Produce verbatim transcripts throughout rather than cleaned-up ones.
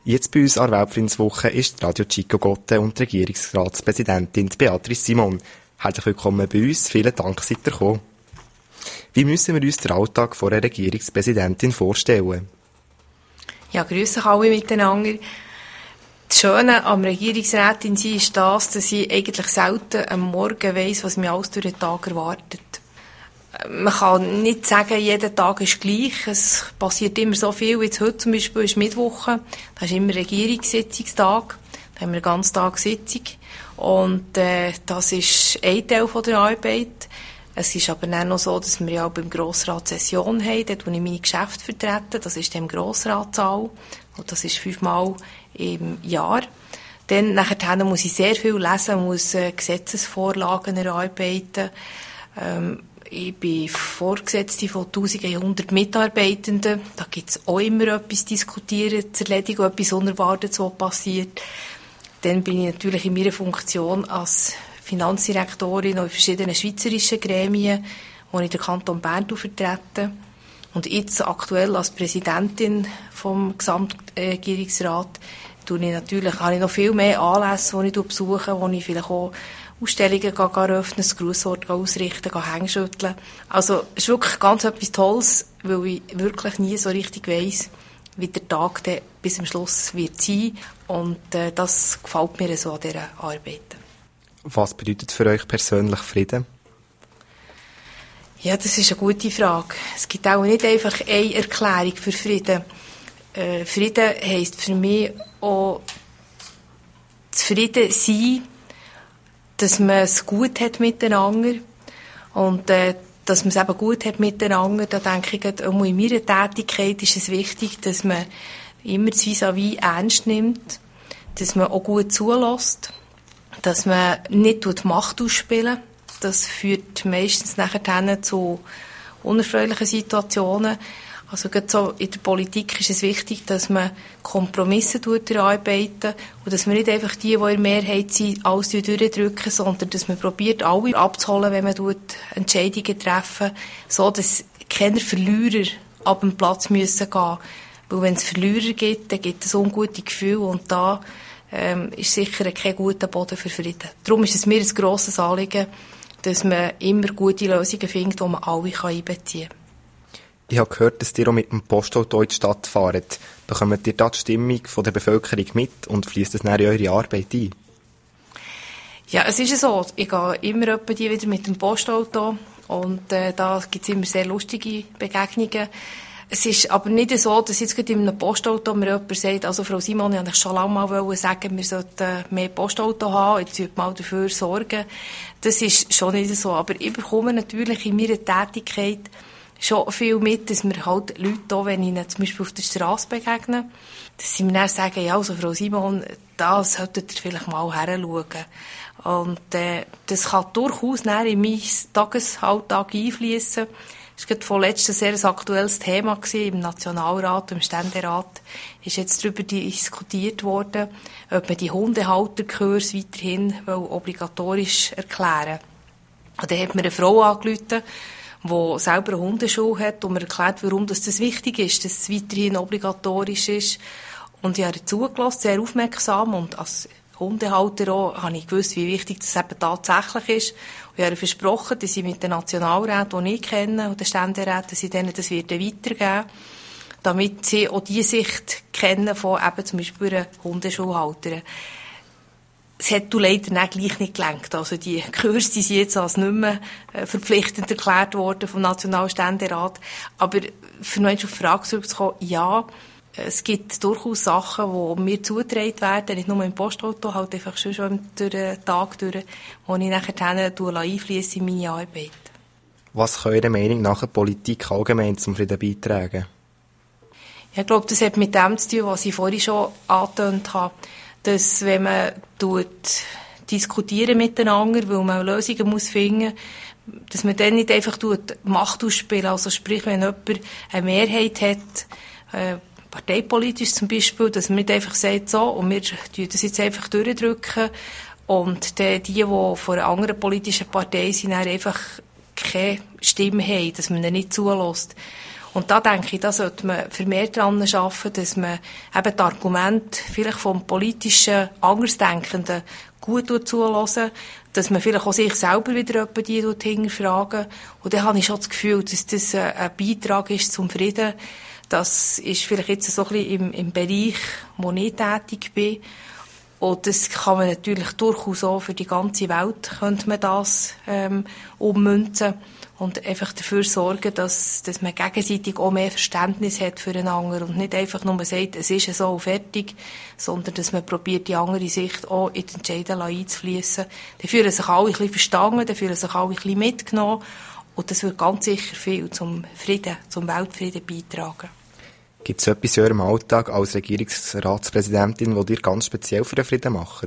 Jetzt bei uns an der Weltfriedenswoche ist Radio Chico Gotte und die Regierungsratspräsidentin Beatrice Simon. Herzlich willkommen bei uns, vielen Dank, seid ihr gekommen. Wie müssen wir uns den Alltag von einer Regierungspräsidentin vorstellen? Ja, grüße alle miteinander. Das Schöne am Regierungsrätin sein ist das, dass ich eigentlich selten am Morgen weiss, was mich alles durch den Tag erwartet. Man kann nicht sagen, jeder Tag ist gleich. Es passiert immer so viel. Jetzt heute zum Beispiel ist Mittwoche. Da ist immer Regierungssitzungstag. Da haben wir einen ganzen Tag Sitzung. Und äh, das ist ein Teil von der Arbeit. Es ist aber dann noch so, dass wir ja auch beim Grossrat Session haben. Dort, wo ich meine Geschäfte vertrete. Das ist im Grossratssaal. Und das ist fünfmal im Jahr. Dann nachher muss ich sehr viel lesen, muss äh, Gesetzesvorlagen erarbeiten. Ähm, Ich bin Vorgesetzte von eintausendeinhundert Mitarbeitenden. Da gibt es auch immer etwas zu diskutieren, zu erledigen, etwas Unerwartetes, was passiert. Dann bin ich natürlich in meiner Funktion als Finanzdirektorin auch in verschiedenen schweizerischen Gremien, wo ich den Kanton Bern vertrete. Und jetzt aktuell als Präsidentin vom Gesamtregierungsrat tue ich natürlich, habe ich noch viel mehr Anlässe, die ich besuche, wo ich vielleicht auch Ausstellungen öffnen, das Grußwort ausrichten, hängenschütteln. Also, es ist wirklich ganz etwas Tolles, weil ich wirklich nie so richtig weiss, wie der Tag dann bis zum Schluss wird sein. Und äh, das gefällt mir so an dieser Arbeit. Was bedeutet für euch persönlich Frieden? Ja, das ist eine gute Frage. Es gibt auch nicht einfach eine Erklärung für Frieden. Äh, Frieden heisst für mich auch zufrieden sein, dass man es gut hat miteinander und äh, dass man es eben gut hat miteinander. Da denke ich, auch in meiner Tätigkeit ist es wichtig, dass man immer das Vis-à-vis ernst nimmt, dass man auch gut zulässt, dass man nicht Macht ausspielen. Das führt meistens nachher zu unerfreulichen Situationen. Also gerade so in der Politik ist es wichtig, dass man Kompromisse erarbeitet und dass man nicht einfach die, die in der Mehrheit sind, alles durchdrücken, sondern dass man probiert, alle abzuholen, wenn man Entscheidungen treffen, so dass keine Verlierer ab dem Platz müssen gehen. Weil wenn es Verlierer gibt, dann gibt es ungute Gefühle und da ähm, ist sicher kein guter Boden für Frieden. Darum ist es mir ein grosses Anliegen, dass man immer gute Lösungen findet, die man alle einbeziehen kann. Ich habe gehört, dass ihr auch mit dem Postauto in die Stadt fahrt. Bekommt ihr da die Stimmung von der Bevölkerung mit und fließt das dann in eure Arbeit ein? Ja, es ist so. Ich gehe immer etwa die wieder mit dem Postauto und äh, da gibt es immer sehr lustige Begegnungen. Es ist aber nicht so, dass jetzt gerade in einem Postauto mir jemand sagt, also Frau Simon, ich wollte schon lange mal sagen, wir sollten mehr Postauto haben, jetzt sollte mal dafür sorgen. Das ist schon nicht so. Aber ich bekomme natürlich in meiner Tätigkeit schon viel mit, dass wir halt Leute auch, wenn ich ihnen zum Beispiel auf der Straße begegne, dass sie mir dann sagen, ja, also Frau Simon, das solltet ihr vielleicht mal heranschauen. Und äh, das kann durchaus dann in meinen Tagesalltag einfließen. Das war gerade vorletzt ein sehr aktuelles Thema gewesen. Im Nationalrat, im Ständerat ist jetzt darüber diskutiert worden, ob man die Hundehalterkurs weiterhin obligatorisch erklären will. Und dann hat mir eine Frau angerufen, die selber eine Hundeschule hat und mir erklärt, warum das wichtig ist, dass es weiterhin obligatorisch ist. Und ich habe zugelassen, sehr aufmerksam, und als Hundehalter auch, habe ich gewusst, wie wichtig das eben tatsächlich ist. Und ich habe versprochen, dass ich mit den Nationalräten, die ich kenne, und den Ständeräten, dass ich denen das weitergeben werde, damit sie auch die Sicht kennen von eben zum Beispiel einer Hundeschulhalterin. Es hat leider nicht gleich nicht gelenkt. Also die Kurse die sind jetzt als nicht mehr verpflichtend erklärt worden vom Nationalständerat. Aber für Menschen auf die Frage zurückzukommen, ja, es gibt durchaus Sachen, die mir zugetragen werden, nicht nur im Postauto, halt einfach schon, schon durch den Tag durch, wo ich nachher einfliessen in meine Arbeit. Was kann Ihrer Meinung nach die Politik allgemein zum Frieden beitragen? Ich glaube, das hat mit dem zu tun, was ich vorhin schon angetönt habe, dass wenn man tut, diskutieren miteinander, weil man Lösungen muss finden, dass man dann nicht einfach tut, Macht ausspielen. Also sprich, wenn jemand eine Mehrheit hat, äh, parteipolitisch zum Beispiel, dass man nicht einfach sagt, so, und wir tun das jetzt einfach durchdrücken, und die, die, die von einer anderen politischen Partei sind, dann einfach keine Stimme haben, dass man ihnen nicht zulässt. Und da denke ich, da sollte man vermehrt daran arbeiten, dass man eben die Argumente vielleicht vom politischen Andersdenkenden gut zuhören, dass man vielleicht auch sich selber wieder jemanden die hinterfragen. Und dann habe ich schon das Gefühl, dass das ein Beitrag ist zum Frieden. Das ist vielleicht jetzt so ein bisschen im, im Bereich, wo ich tätig bin. Und das kann man natürlich durchaus auch für die ganze Welt, könnte man das ähm, ummünzen und einfach dafür sorgen, dass, dass man gegenseitig auch mehr Verständnis hat füreinander und nicht einfach nur sagt, es ist so fertig, sondern dass man probiert, die andere Sicht auch in die Entscheidungen einzufließen. Dann fühlen sich alle ein bisschen verstanden, dann fühlen sich alle ein bisschen mitgenommen und das wird ganz sicher viel zum Frieden, zum Weltfrieden beitragen. Gibt es etwas in eurem Alltag als Regierungsratspräsidentin, das ihr ganz speziell für den Frieden macht?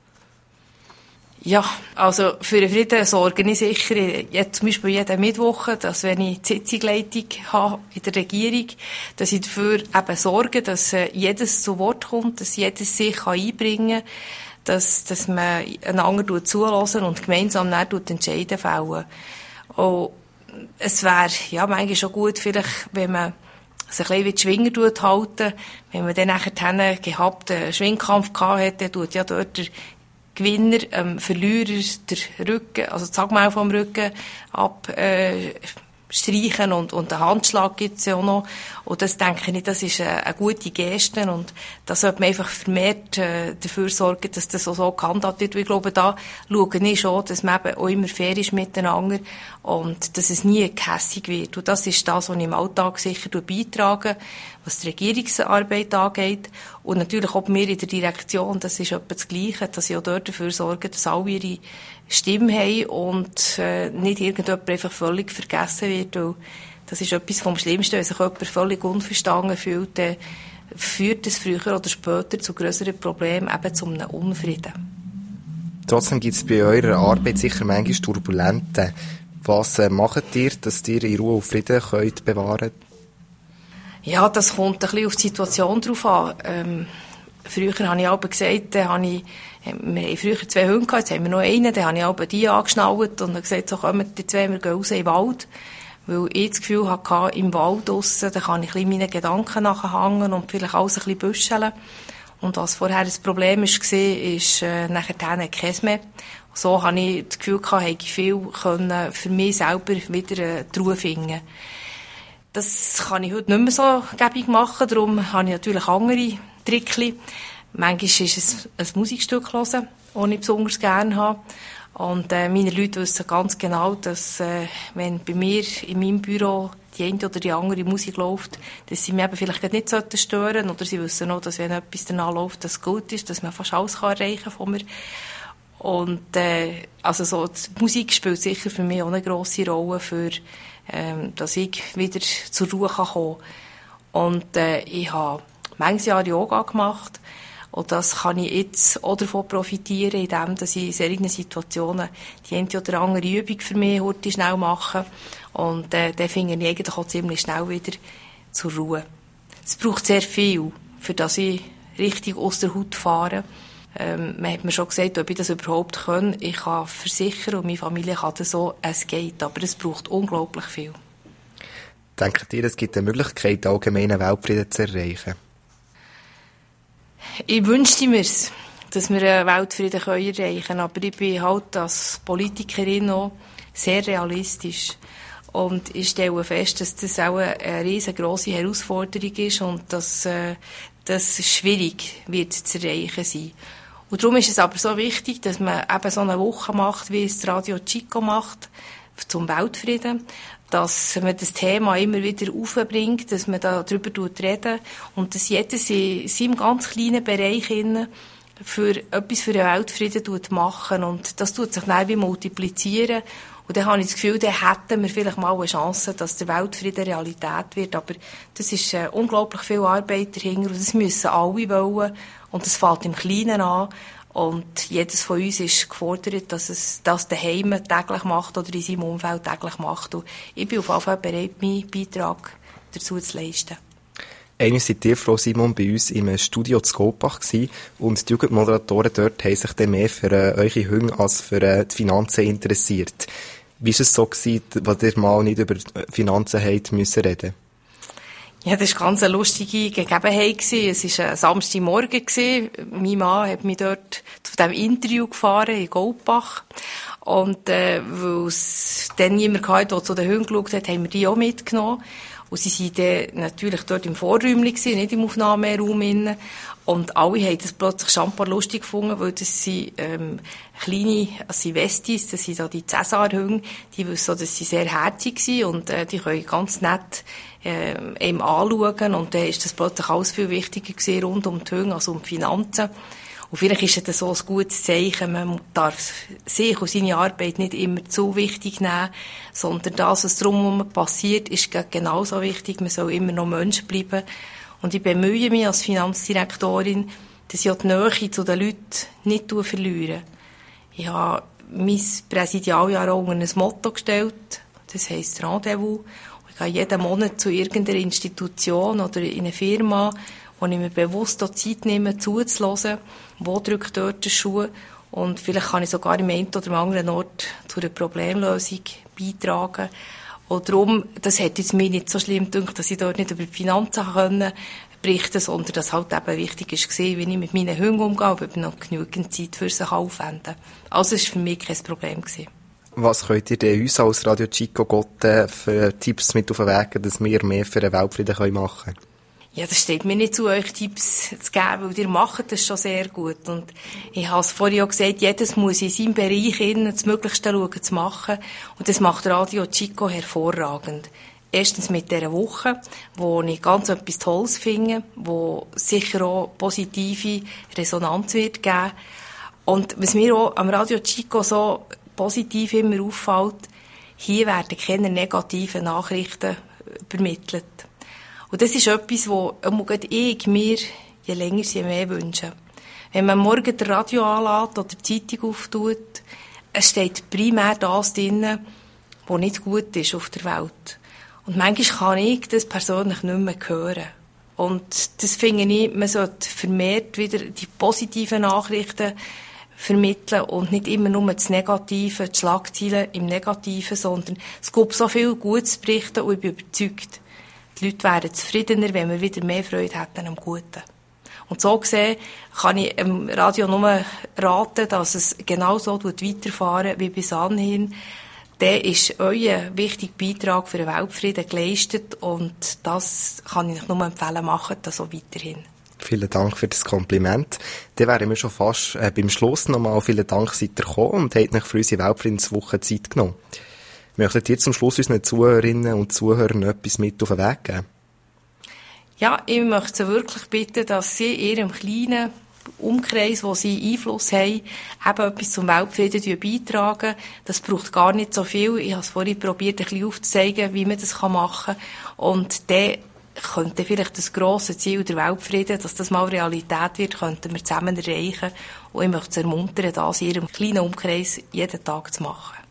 Ja, also für den Frieden sorge ich sicher, jetzt zum Beispiel jeden Mittwoch, dass wenn ich die Sitzungsleitung habe in der Regierung, dass ich dafür eben sorge, dass jedes zu Wort kommt, dass jedes sich einbringen kann, dass, dass man einander zuhören und gemeinsam dann Entscheidungen fällen. Und es wäre ja manchmal schon gut, vielleicht, wenn man sich ein bisschen wie die Schwinger halten. Wenn man dann nachher gehabt einen Schwingkampf gehabt hat, dann tut ja dort der Gewinner, ähm, Verlierer, der Rücken, also das Sagmaul vom Rücken ab, äh, streichen und, und einen Handschlag gibt's ja auch noch. Und das denke ich, das ist eine, eine gute Geste und da sollte man einfach vermehrt äh, dafür sorgen, dass das auch so gehandhabt wird. Ich glaube, da schaue ich schon, dass man eben auch immer fair ist miteinander und dass es nie gehässig wird. Und das ist das, was ich im Alltag sicher beitrage, was die Regierungsarbeit angeht. Und natürlich auch bei mir in der Direktion, das ist etwa das Gleiche, dass ich auch dort dafür sorge, dass alle ihre Stimme haben und äh, nicht irgendjemand einfach völlig vergessen wird. Weil das ist etwas vom Schlimmsten, wenn sich jemand völlig unverstanden fühlt, dann führt es früher oder später zu grösseren Problemen, eben zu einem Unfrieden. Trotzdem gibt es bei eurer Arbeit sicher manchmal Turbulenten. Was äh, macht ihr, dass ihr in Ruhe und Frieden könnt bewahren könnt? Ja, das kommt ein bisschen auf die Situation drauf an. Ähm, früher habe ich aber gesagt, da habe ich, wir haben früher zwei Hunde gehabt, jetzt haben wir noch einen, dann habe ich aber die angeschnallt und gesagt, so kommen die zwei, wir gehen raus in den Wald. Weil ich das Gefühl hatte, im Wald draussen, da kann ich ein bisschen meinen Gedanken nachhängen und vielleicht alles ein bisschen büscheln. Und was vorher das Problem war, ist äh, nachher keins mehr. So habe ich das Gefühl gehabt, ich viel können für mich selber wieder äh, die Ruhe finden. Das kann ich heute nicht mehr so gäbig machen, darum habe ich natürlich andere Trickli. Manchmal ist es ein Musikstück hören, das ich besonders gerne habe. Und äh, meine Leute wissen ganz genau, dass äh, wenn bei mir in meinem Büro die eine oder die andere Musik läuft, dass sie mich eben vielleicht nicht stören sollten. Oder sie wissen auch, dass wenn etwas danach läuft, das gut ist, dass man fast alles kann erreichen von mir. Und äh, also so, die Musik spielt sicher für mich auch eine grosse Rolle, für, ähm, dass ich wieder zur Ruhe kommen kann. Und äh, ich habe manches Jahr Yoga gemacht. Und das kann ich jetzt auch davon profitieren, indem dass ich in solchen Situationen die eine oder andere Übung für mich heute schnell mache. Und äh, dann finde ich eigentlich auch ziemlich schnell wieder zur Ruhe. Es braucht sehr viel, für das ich richtig aus der Haut fahre. Ähm, man hat mir schon gesagt, ob ich das überhaupt kann. Ich kann versichern und meine Familie kann das so, es geht. Aber es braucht unglaublich viel. Denkt ihr, es gibt eine Möglichkeit, den allgemeinen Weltfrieden zu erreichen? Ich wünschte mir's, dass wir einen Weltfrieden erreichen können, aber ich bin halt als Politikerin auch sehr realistisch. Und ich stelle fest, dass das auch eine riesengroße Herausforderung ist und dass äh, das schwierig wird zu erreichen sein. Und darum ist es aber so wichtig, dass man eben so eine Woche macht, wie es Radio Chico macht, zum Weltfrieden, dass man das Thema immer wieder aufbringt, dass man darüber redet und dass jeder in seinem ganz kleinen Bereich für etwas für den Weltfrieden machen und das tut sich dann wie multiplizieren und dann habe ich das Gefühl, dann hätten wir vielleicht mal eine Chance, dass der Weltfrieden Realität wird, aber das ist äh, unglaublich viel Arbeit dahinter und das müssen alle wollen und das fällt im Kleinen an. Und jedes von uns ist gefordert, dass es das daheim täglich macht oder in seinem Umfeld täglich macht. Und ich bin auf jeden Fall bereit, meinen Beitrag dazu zu leisten. Einmal seid ihr, Frau Simon, bei uns im Studio zu Skopach gewesen und die Jugendmoderatoren dort haben sich dann mehr für äh, eure Hunde als für äh, die Finanzen interessiert. Wie war es so gewesen, als ihr mal nicht über Finanzen habt müssen reden? Ja, das war ganz eine lustige Gegebenheit. Es war ein Samstagmorgen. Mein Mann hat mich dort zu diesem Interview gefahren in Goldbach. Und äh, weil es dann niemand hatte, der zu den Hunden geschaut hat, haben wir die auch mitgenommen. Und sie waren dann natürlich dort im Vorräumchen, nicht im Aufnahmeraum. Und alle haben das plötzlich schambar lustig gefunden, weil das sind ähm, kleine, das sind Westies, das sind so die Cäsar-Hunde, die wissen, dass sie sehr herzig sind und äh, die können ganz nett äh, eben anschauen. Und dann ist das plötzlich alles viel wichtiger gewesen, rund um die Hunde, also um die Finanzen. Und vielleicht ist das so ein gutes Zeichen, man darf sich und seine Arbeit nicht immer zu wichtig nehmen, sondern das, was drumherum passiert, ist genauso wichtig, man soll immer noch Mensch bleiben. Und ich bemühe mich als Finanzdirektorin, dass ich auch die Nähe zu den Leuten nicht verliere. Ich habe mein Präsidialjahr auch unter ein Motto gestellt, das heisst Rendezvous. Ich gehe jeden Monat zu irgendeiner Institution oder in eine Firma, wo ich mir bewusst auch Zeit nehme, zuzuhören, wo drückt dort der Schuh. Und vielleicht kann ich sogar im einen oder anderen Ort zu einer Problemlösung beitragen. Und darum, das hat jetzt mir nicht so schlimm gedacht, dass ich dort nicht über die Finanzen können berichten, sondern dass halt eben wichtig war, wie ich mit meinen Hunden umgehe, und ob ich noch genügend Zeit für sie aufwenden. Also es war für mich kein Problem gewesen. Was könnt ihr denn uns als Radio Chico Gotte für Tipps mit auf den Weg geben, dass wir mehr für den Weltfrieden machen können? Ja, das steht mir nicht zu, euch Tipps zu geben, weil ihr macht das schon sehr gut. Und ich habe es vorhin auch gesagt, jedes muss in seinem Bereich innen das Möglichste schauen zu machen. Und das macht Radio Chico hervorragend. Erstens mit dieser Woche, wo ich ganz etwas Tolles finde, wo sicher auch positive Resonanz wird geben. Und was mir auch am Radio Chico so positiv immer auffällt, hier werden keine negativen Nachrichten übermittelt. Und das ist etwas, wo ich mir je länger je mehr wünsche. Wenn man morgen das Radio anlässt oder die Zeitung auftut, es steht primär das drin, was nicht gut ist auf der Welt. Und manchmal kann ich das persönlich nicht mehr hören. Und das finde ich, man sollte vermehrt wieder die positiven Nachrichten vermitteln und nicht immer nur das Negative, die Schlagzeilen im Negativen, sondern es gibt so viel Gutes zu berichten und ich bin überzeugt, die Leute wären zufriedener, wenn wir wieder mehr Freude hätten am Guten. Und so gesehen kann ich im Radio nur raten, dass es genauso weiterfahren wie bis anhin. Der ist euer wichtiger Beitrag für den Weltfrieden geleistet und das kann ich euch nur empfehlen, machen das auch weiterhin. Vielen Dank für das Kompliment. Dann wären wir schon fast äh, beim Schluss nochmal. Vielen Dank, seid ihr gekommen und habt euch für unsere Weltfriedenswoche Zeit genommen. Möchtet ihr zum Schluss unseren Zuhörerinnen und Zuhörern etwas mit auf den Weg geben? Ja, ich möchte Sie wirklich bitten, dass Sie in Ihrem kleinen Umkreis, wo Sie Einfluss haben, eben etwas zum Weltfrieden beitragen. Das braucht gar nicht so viel. Ich habe es vorhin probiert, ein bisschen aufzuzeigen, wie man das machen kann. Und dann könnte vielleicht das grosse Ziel der Weltfrieden, dass das mal Realität wird, könnten wir zusammen erreichen. Und ich möchte Sie ermuntern, das in Ihrem kleinen Umkreis jeden Tag zu machen.